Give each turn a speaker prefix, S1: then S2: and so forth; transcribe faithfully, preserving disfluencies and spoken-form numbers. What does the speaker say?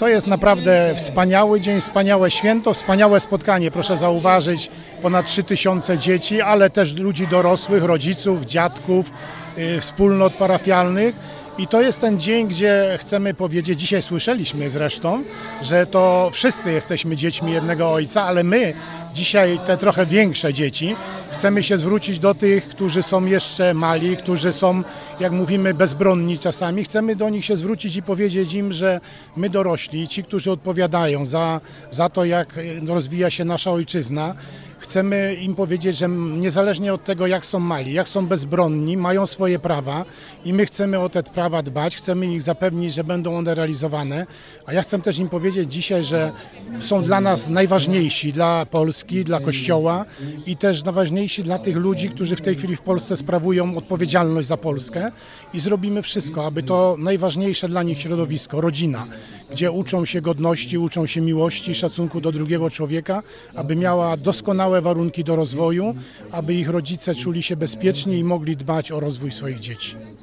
S1: To jest naprawdę wspaniały dzień, wspaniałe święto, wspaniałe spotkanie. Proszę zauważyć, ponad trzy tysiące dzieci, ale też ludzi dorosłych, rodziców, dziadków, yy, wspólnot parafialnych. I to jest ten dzień, gdzie chcemy powiedzieć, dzisiaj słyszeliśmy zresztą, że to wszyscy jesteśmy dziećmi jednego Ojca, ale my, dzisiaj te trochę większe dzieci, chcemy się zwrócić do tych, którzy są jeszcze mali, którzy są, jak mówimy, bezbronni czasami. Chcemy do nich się zwrócić i powiedzieć im, że my dorośli, ci, którzy odpowiadają za, za to, jak rozwija się nasza ojczyzna, chcemy im powiedzieć, że niezależnie od tego, jak są mali, jak są bezbronni, mają swoje prawa i my chcemy o te prawa dbać, chcemy ich zapewnić, że będą one realizowane. A ja chcę też im powiedzieć dzisiaj, że są dla nas najważniejsi, dla Polski, dla Kościoła i też najważniejsi dla tych ludzi, którzy w tej chwili w Polsce sprawują odpowiedzialność za Polskę i zrobimy wszystko, aby to najważniejsze dla nich środowisko, rodzina, gdzie uczą się godności, uczą się miłości, szacunku do drugiego człowieka, aby miała doskonałe warunki do rozwoju, aby ich rodzice czuli się bezpiecznie i mogli dbać o rozwój swoich dzieci.